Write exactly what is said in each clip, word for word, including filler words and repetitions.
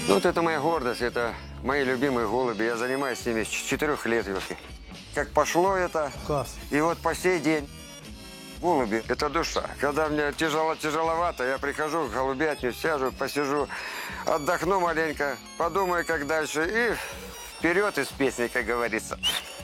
Ну, вот это моя гордость, это мои любимые голуби. Я занимаюсь с ними с четырех лет, Юрки. Как пошло это, Класс. И вот по сей день голуби – это душа. Когда мне тяжело, тяжеловато, я прихожу в голубятню, сяжу, посижу, отдохну маленько, подумаю, как дальше, и вперед из песни, как говорится.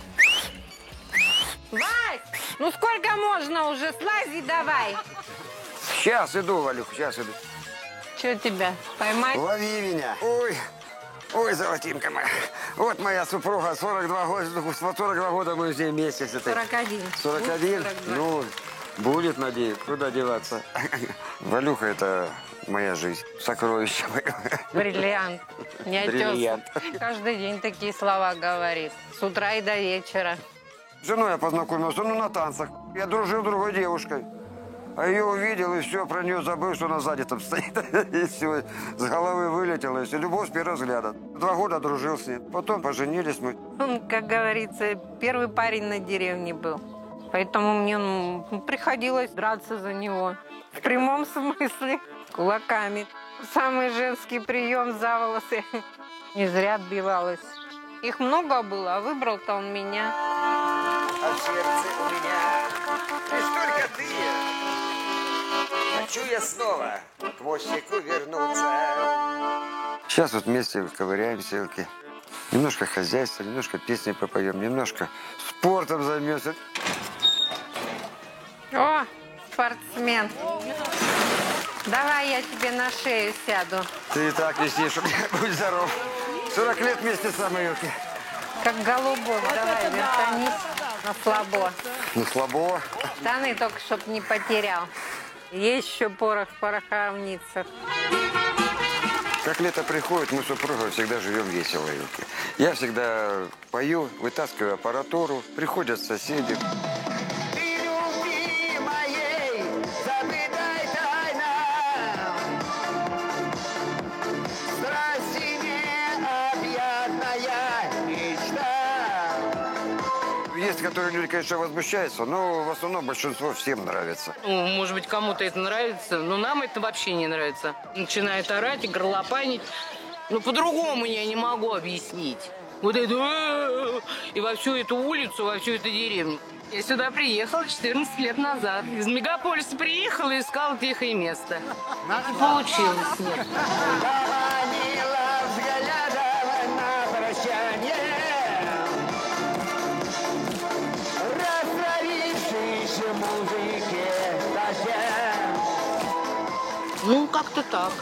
Вась, ну сколько можно уже? Слази давай. Сейчас иду, Валюх, сейчас иду. Что тебя, поймать? Лови меня. Ой, ой, золотинка моя. Вот моя супруга, сорок два года, сорок два года мы здесь вместе. сорок один. сорок один? Ну, будет, надеюсь, куда деваться. Валюха, это моя жизнь, сокровище мое. Бриллиант. Не Бриллиант. отёс. Каждый день такие слова говорит. С утра и до вечера. С женой я познакомился, ну, на танцах. Я дружил с другой девушкой. А ее увидел, и все, про нее забыл, что она сзади там стоит. И все, с головы вылетело, и любовь с первого взгляда. Два года дружил с ней. Потом поженились мы. Он, как говорится, первый парень на деревне был. Поэтому мне ну, приходилось драться за него. В прямом смысле. Кулаками. Самый женский прием за волосы. Не зря отбивалась. Их много было, а выбрал-то он меня. А в сердце у меня лишь только ты. Хочу я снова к мостику вернуться. Сейчас вот вместе ковыряемся, Илки. Немножко хозяйства, немножко песни попоем, немножко спортом займемся. О, спортсмен. Давай я тебе на шею сяду. Ты и так висишь, будь здоров. сорок лет вместе со мной, Илки. Как голубок. Давай, вертанись на слабо. Ну, слабо. Штаны только, чтоб не потерял. Есть еще порох в пороховницах. Как лето приходит, мы с супругой всегда живем весело, Илки. Я всегда пою, вытаскиваю аппаратуру, приходят соседи. Ты любви моей забытой тайна, страсти необъятная мечта. Есть, которые люди, конечно, возмущаются, но в основном большинство всем нравится. Ну, может быть, кому-то это нравится, но нам это вообще не нравится. Начинает орать и горлопанить. Ну, по-другому я не могу объяснить. Вот это... И во всю эту улицу, во всю эту деревню. Я сюда приехала четырнадцать лет назад. Из мегаполиса приехала и искала тихое место. Не получилось, нет. Поманила взглядом на прощание, растворившись в музыке дождя. Ну, как-то так.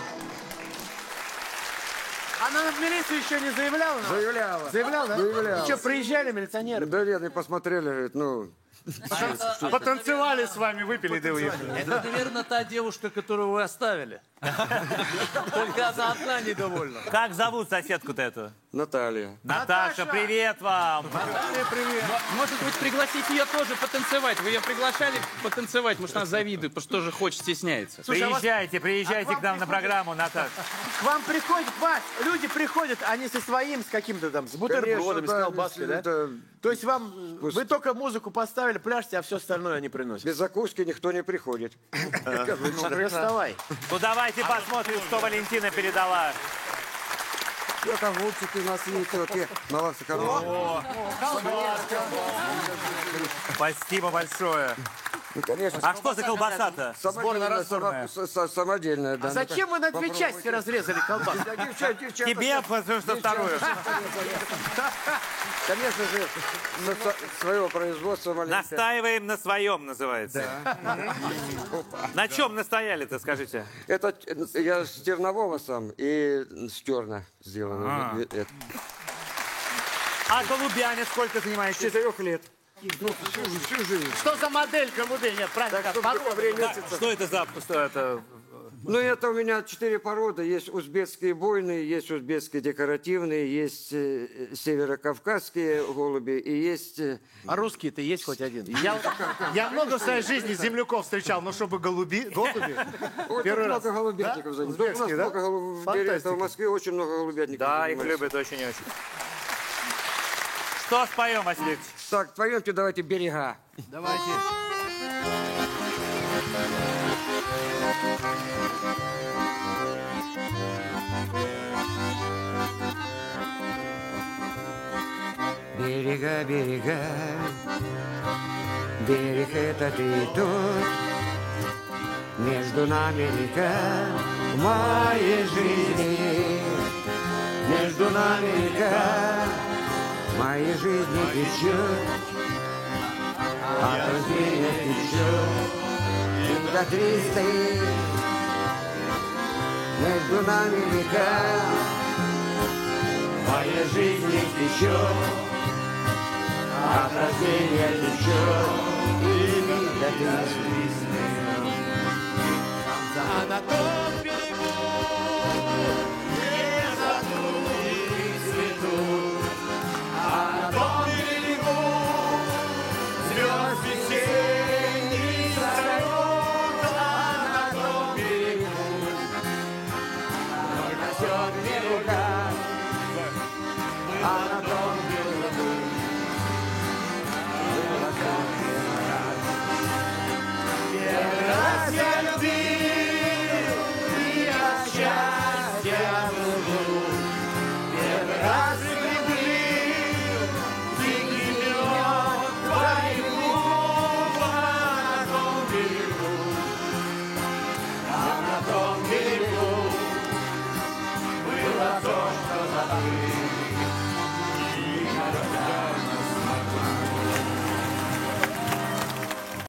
Она на милицию еще не заявляла? Заявляла. Заявляла, да? Заявляла. Что, приезжали милиционеры? Да нет, не посмотрели, говорит, ну... Потанцевали с вами, выпили, да уехали. Это, наверное, та девушка, которую вы оставили. Только она одна недовольна. Как зовут соседку-то эту? Наталья. Наташа, привет вам! Наталья, привет. Может быть, пригласить ее тоже потанцевать? Вы ее приглашали потанцевать? Может, она завидует, потому что тоже хочет, стесняется. Слушай, а вас- Приезжайте, приезжайте а к к нам вам на программу, Наташа. К вам приходят, Вась, люди приходят, они со своим, с каким-то там, с бутербродами, с колбаской, да? Это... То есть вам, вы только музыку поставили, пляжете, а все остальное они приносят. Без закуски никто не приходит. Ну, доставай. Ну давайте посмотрим, что Валентина передала. Что там голубчики у нас есть? Вот я на вас экономлю. Спасибо большое. Ну, конечно. А что за колбаса-то? Самодельная, само- с- с- самодельная, да. А зачем вы на две части разрезали колбасу? Да, девчат, девчата, Тебе, потому что вторую. Конечно же, со- со- своего производства маленькое. Настаиваем на своем, называется. На чем настояли-то, скажите? Это э, я с тернового сам и с черно сделано. А. Это. А голубяне сколько С занимаетесь? четырех лет. Ну, всю, жи- всю жизнь. Что за модель голубей? Нет, правильно, Так, как чтобы порода. время Да, месяца. что это за... Что это? Ну, это у меня четыре породы. Есть узбекские бойные, есть узбекские декоративные, есть э, северокавказские голуби и есть... э, А русские-то есть хоть один? Я, я много в своей жизни земляков встречал, но чтобы голуби, голуби. Ой, Первый тут раз. много голубятников. Да? занято. Да, у нас Узбекские, да? много голуб- в Фантастика. деревне, в Москве очень много голубятников. Да, их занимается. любят очень и очень. Что споем, Василий? Так, пойдемте, давайте берега. Давайте. берега, берега, берег этот и тот, между нами река моей жизни, между нами река моей жизни течет, от рождения течет, до триста, между нами река моей жизни течет, от рождения течет, и до триста. А на том берегу, где затули цветут, а на том берегу звезд весенний салют, а на том берегу растет берега, а на